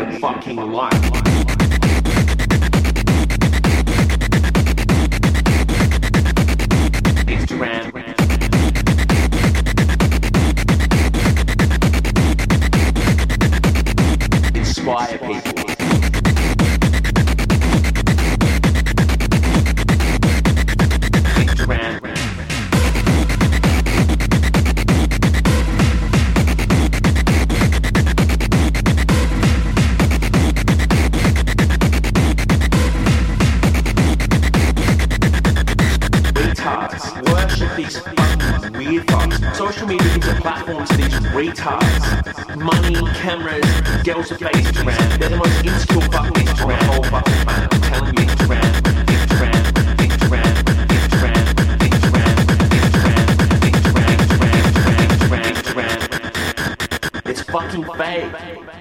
your fucking life. Instagram. Inspire people. Instagram. Worship these fucking weird fucks. Social media is a platform to these retards. Money, cameras, girls with Instagram. They're the most insecure fucking Instagram on the whole fucking planet. I'm telling you, Instagram, Instagram, Instagram, Instagram, Instagram, Instagram, Instagram, Instagram, Instagram, Instagram. It's fucking fake.